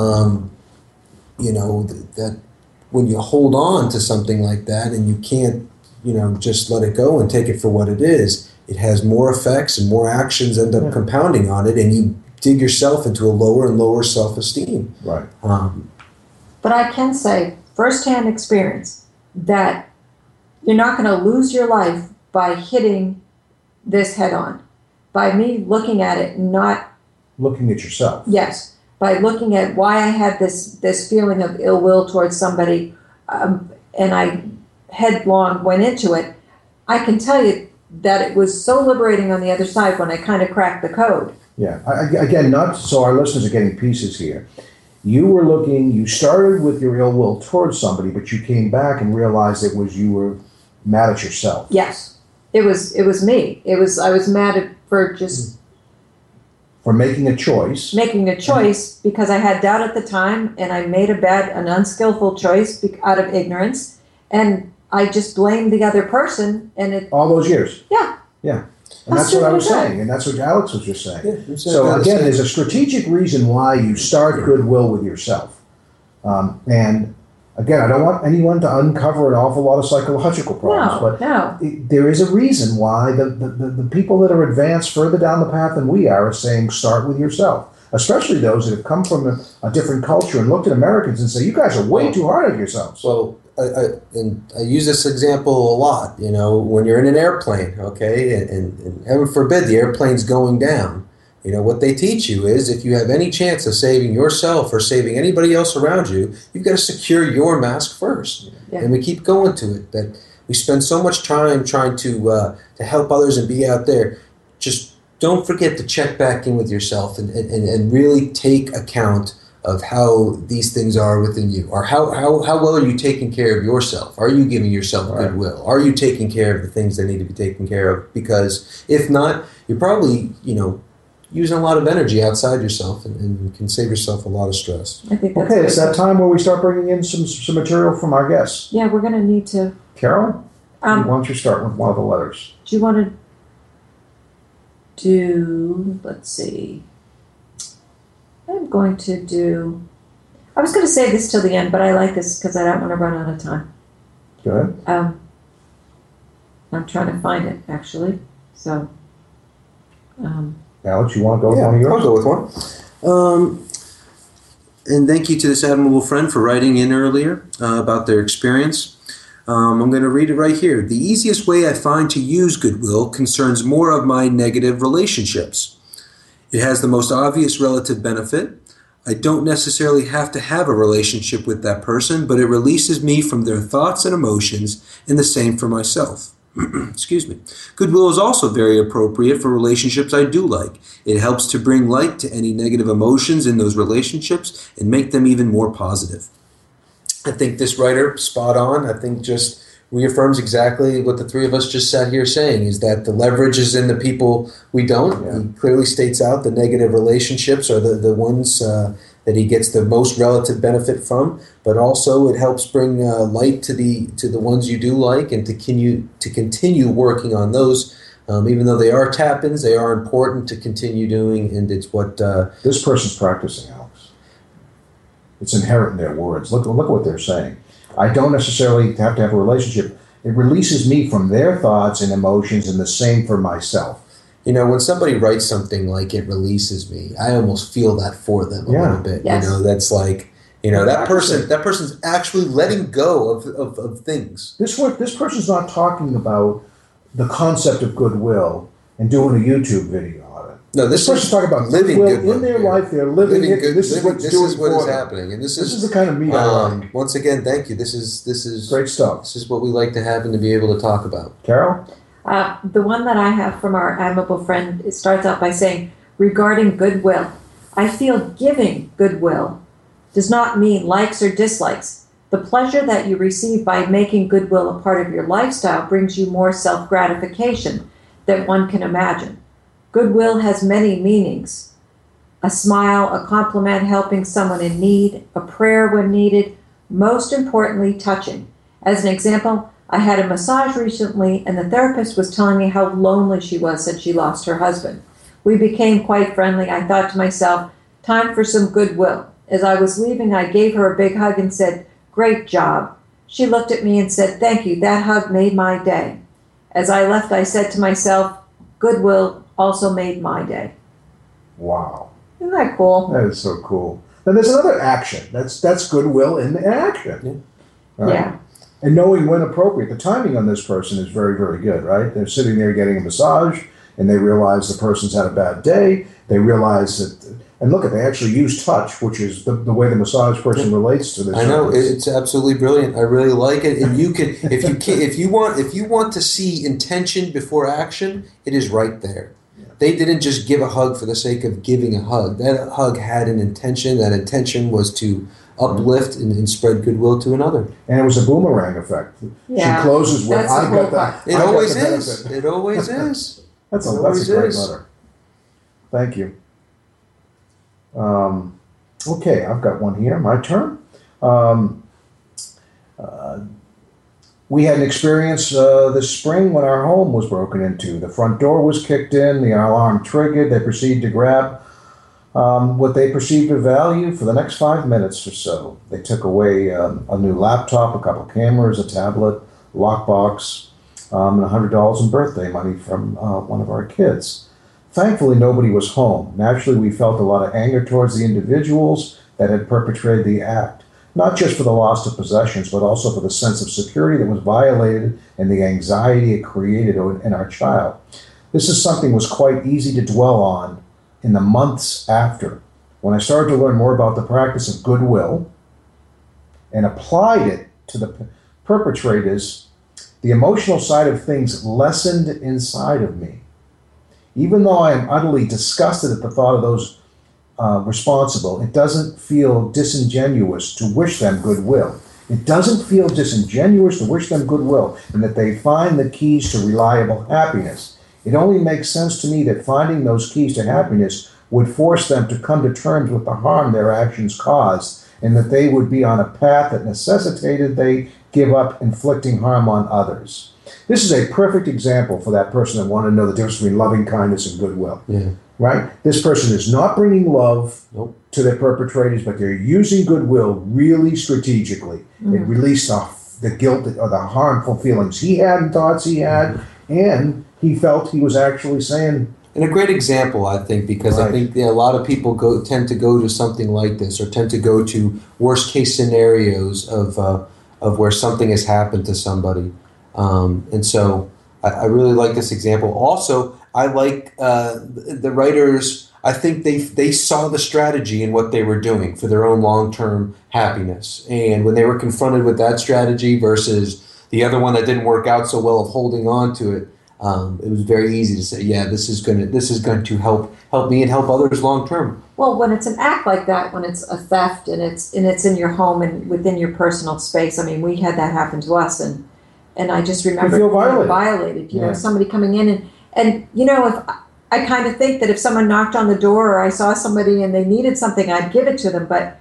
that when you hold on to something like that and you can't, just let it go and take it for what it is, it has more effects and more actions end up compounding on it, and you dig yourself into a lower and lower self-esteem. Right. But I can say, firsthand experience, that you're not going to lose your life by hitting this head on. By me looking at it, not... Looking at yourself. Yes. By looking at why I had this feeling of ill will towards somebody, and I headlong went into it, I can tell you that it was so liberating on the other side when I kind of cracked the code. Yeah. Again, not so our listeners are getting pieces here. You started with your ill will towards somebody, but you came back and realized it was you were mad at yourself. Yes. It was me. I was mad at for just for making a choice. Making a choice because I had doubt at the time, and I made an unskillful choice out of ignorance, and I just blamed the other person, and it... All those years? Yeah. Yeah. And that's what I was saying, and that's what Alex was just saying. Yeah, so again, there's a strategic reason why you start goodwill with yourself. And again, I don't want anyone to uncover an awful lot of psychological problems, there is a reason why the people that are advanced further down the path than we are saying start with yourself. Especially those that have come from a different culture and looked at Americans and say, you guys are way too hard on yourselves. Well, I use this example a lot, when you're in an airplane, okay, and heaven forbid the airplane's going down. What they teach you is if you have any chance of saving yourself or saving anybody else around you, you've got to secure your mask first. Yeah. And we keep going to it, that we spend so much time trying to help others and be out there. Just don't forget to check back in with yourself and really take account of how these things are within you, or how well are you taking care of yourself? Are you giving yourself goodwill? Are you taking care of the things that need to be taken care of? Because if not, you're probably, using a lot of energy outside yourself and can save yourself a lot of stress. I think that's okay, it's that time where we start bringing in some material from our guests. Yeah, we're going to need to... Carol, why don't you start with one of the letters? Do you want to do... Let's see... I'm going to do... I was going to save this till the end, but I like this because I don't want to run out of time. Go ahead. I'm trying to find it, actually. So... Alex, you want to go with one of yours? I'll go with one. And thank you to this admirable friend for writing in earlier about their experience. I'm going to read it right here. The easiest way I find to use goodwill concerns more of my negative relationships. It has the most obvious relative benefit. I don't necessarily have to have a relationship with that person, but it releases me from their thoughts and emotions, and the same for myself. Excuse me. Goodwill is also very appropriate for relationships I do like. It helps to bring light to any negative emotions in those relationships and make them even more positive. I think this writer, spot on, I think just reaffirms exactly what the three of us just sat here saying, is that the leverage is in the people we don't. Yeah. He clearly states out the negative relationships are the ones that he gets the most relative benefit from, but also it helps bring light to the ones you do like, and to continue working on those. Even though they are tap-ins, they are important to continue doing, and it's what... this person's practicing, Alex. It's inherent in their words. Look what they're saying. I don't necessarily have to have a relationship. It releases me from their thoughts and emotions, and the same for myself. When somebody writes something like "it releases me," I almost feel that for them a little bit. Yes. That's like, that person's actually letting go of things. This person's not talking about the concept of goodwill and doing a YouTube video on it. No, this person's talking about living goodwill in their life. They're living it. This is what is happening, and this is the kind of meat I like. Once again, thank you. This is great stuff. This is what we like to have and to be able to talk about. Carol? The one that I have from our admirable friend, it starts out by saying, regarding goodwill, I feel giving goodwill does not mean likes or dislikes. The pleasure that you receive by making goodwill a part of your lifestyle brings you more self-gratification than one can imagine. Goodwill has many meanings. A smile, a compliment, helping someone in need, a prayer when needed, most importantly, touching. As an example, I had a massage recently, and the therapist was telling me how lonely she was since she lost her husband. We became quite friendly. I thought to myself, time for some goodwill. As I was leaving, I gave her a big hug and said, "Great job." She looked at me and said, "Thank you. That hug made my day." As I left, I said to myself, goodwill also made my day. Wow. Isn't that cool? That is so cool. Then there's another action. That's goodwill in action. Yeah. Right? Yeah. And knowing when appropriate. The timing on this person is very, very good, right? They're sitting there getting a massage, and they realize the person's had a bad day. They realize that, and look, they actually use touch, which is the way the massage person relates to this. I know it's absolutely brilliant. I really like it. And you can, if you want to see intention before action, it is right there. They didn't just give a hug for the sake of giving a hug. That hug had an intention. That intention was to uplift and spread goodwill to another. And it was a boomerang effect. Yeah. She closes with, That's the I cool got that. part. It I got always the is. benefit." It always is. That's It a always great is. letter. Thank you. Okay, I've got one here. My turn. We had an experience this spring when our home was broken into. The front door was kicked in, the alarm triggered. They proceeded to grab what they perceived of value for the next 5 minutes or so. They took away a new laptop, a couple cameras, a tablet, lockbox, and $100 in birthday money from one of our kids. Thankfully, nobody was home. Naturally, we felt a lot of anger towards the individuals that had perpetrated the act, not just for the loss of possessions, but also for the sense of security that was violated and the anxiety it created in our child. This is something that was quite easy to dwell on in the months after. When I started to learn more about the practice of goodwill and applied it to the perpetrators, the emotional side of things lessened inside of me. Even though I am utterly disgusted at the thought of those responsible, it doesn't feel disingenuous to wish them goodwill. It doesn't feel disingenuous to wish them goodwill and that they find the keys to reliable happiness. It only makes sense to me that finding those keys to happiness would force them to come to terms with the harm their actions caused, and that they would be on a path that necessitated they give up inflicting harm on others. This is a perfect example for that person that wanted to know the difference between loving kindness and goodwill. Yeah. Right? This person is not bringing love to their perpetrators, but they're using goodwill really strategically. Mm-hmm. It released the guilt or the harmful feelings he had and thoughts he had, and he felt he was actually saying. And a great example, I think, because I think a lot of people tend to go to something like this, or tend to go to worst case scenarios of where something has happened to somebody. And so I really like this example. Also, I like the writers. I think they saw the strategy in what they were doing for their own long-term happiness. And when they were confronted with that strategy versus the other one that didn't work out so well of holding on to it, it was very easy to say, yeah, this is going to help me and help others long term. Well, when it's an act like that, when it's a theft and it's in your home and within your personal space, I mean, we had that happen to us, and I just remember you feel feeling violated. You know, somebody coming in and you know, if I kind of think that if someone knocked on the door or I saw somebody and they needed something, I'd give it to them. But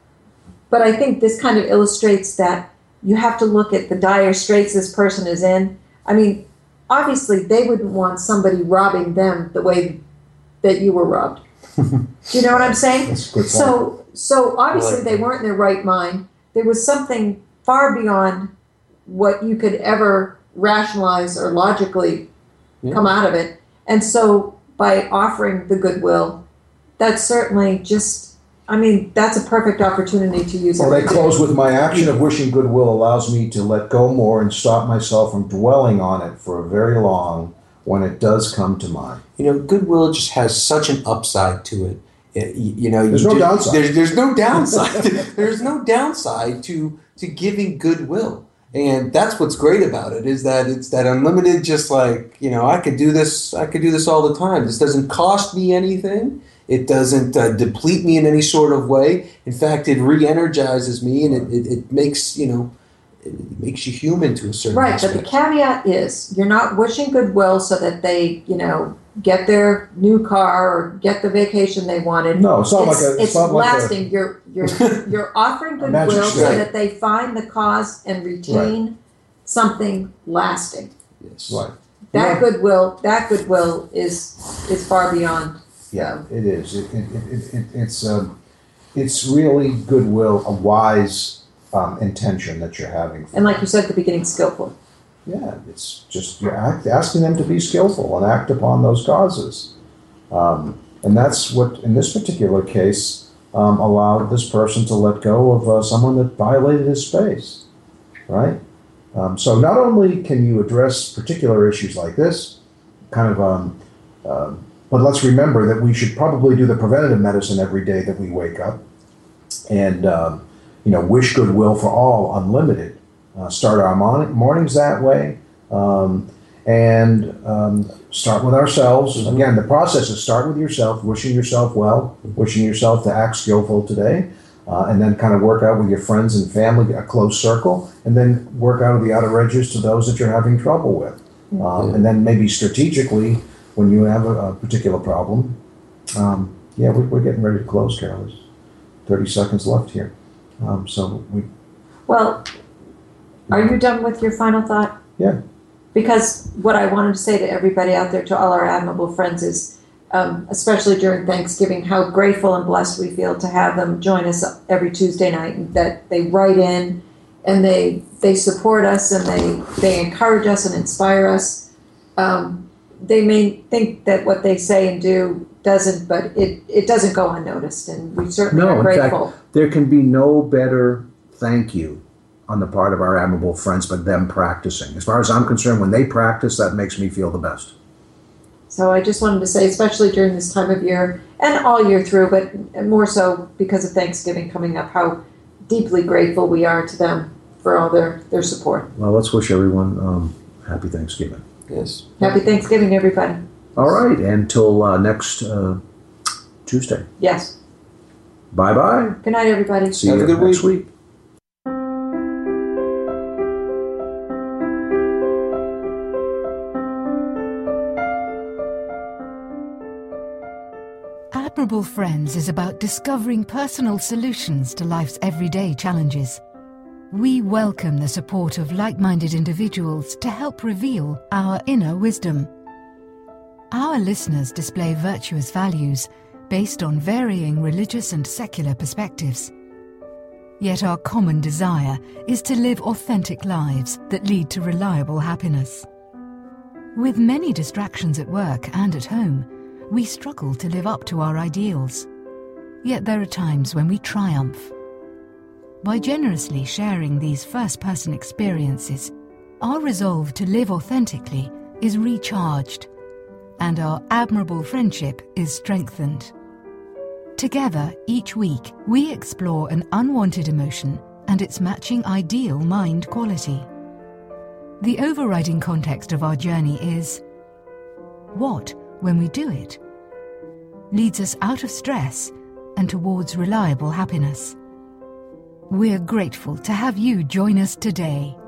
I think this kind of illustrates that you have to look at the dire straits this person is in. I mean, obviously, they wouldn't want somebody robbing them the way that you were robbed. Do you know what I'm saying? That's a good point. So obviously they weren't in their right mind. There was something far beyond what you could ever rationalize or logically come out of it. And so by offering the goodwill, that's certainly just, I mean, that's a perfect opportunity to use it. Well, they close with my action of wishing goodwill allows me to let go more and stop myself from dwelling on it for very long when it does come to mind. You know, goodwill just has such an upside to it. There's no downside. There's no downside. There's no downside to giving goodwill. And that's what's great about it, is that it's that unlimited, just like, you know, I could do this all the time. This doesn't cost me anything. It doesn't deplete me in any sort of way. In fact, it re-energizes me, and it makes, you know, it makes you human to a certain aspect. But the caveat is you're not wishing goodwill so that they, you know, get their new car or get the vacation they wanted. No, it's not it's lasting. You're offering goodwill so stick. that they find the cause and retain something lasting. Yes. Right. That goodwill is far beyond. Yeah, it is. It's really goodwill, a wise intention that you're having. And like you said at the beginning, skillful. Yeah, it's just you're asking them to be skillful and act upon those causes. And that's what, in this particular case, allowed this person to let go of someone that violated his space, right? So not only can you address particular issues like this, but let's remember that we should probably do the preventative medicine every day that we wake up, and wish goodwill for all, unlimited. Start our mornings that way, and start with ourselves. Again, the process is start with yourself, wishing yourself well, wishing yourself to act skillful today, and then kind of work out with your friends and family, a close circle, and then work out of the outer edges to those that you're having trouble with. And then maybe strategically, when you have a particular problem, we're getting ready to close, Carol. There's 30 seconds left here. Well, are you done with your final thought? Yeah. Because what I wanted to say to everybody out there, to all our admirable friends, is especially during Thanksgiving, how grateful and blessed we feel to have them join us every Tuesday night, and that they write in and they support us and they encourage us and inspire us. They may think that what they say and do doesn't, but it doesn't go unnoticed, and we certainly are grateful. In fact, there can be no better thank you on the part of our admirable friends but them practicing. As far as I'm concerned, when they practice, that makes me feel the best. So I just wanted to say, especially during this time of year and all year through, but more so because of Thanksgiving coming up, how deeply grateful we are to them for all their support. Well, let's wish everyone happy Thanksgiving. Yes. Happy Thanksgiving, everybody. All right, until next Tuesday. Yes. Bye-bye. Good night, everybody. See Have you a good next week. week. Admirable Friends is about discovering personal solutions to life's everyday challenges. We welcome the support of like-minded individuals to help reveal our inner wisdom. Our listeners display virtuous values based on varying religious and secular perspectives. Yet our common desire is to live authentic lives that lead to reliable happiness. With many distractions at work and at home, we struggle to live up to our ideals. Yet there are times when we triumph. By generously sharing these first-person experiences, our resolve to live authentically is recharged, and our admirable friendship is strengthened. Together, each week, we explore an unwanted emotion and its matching ideal mind quality. The overriding context of our journey is: what, when we do it, leads us out of stress and towards reliable happiness. We're grateful to have you join us today.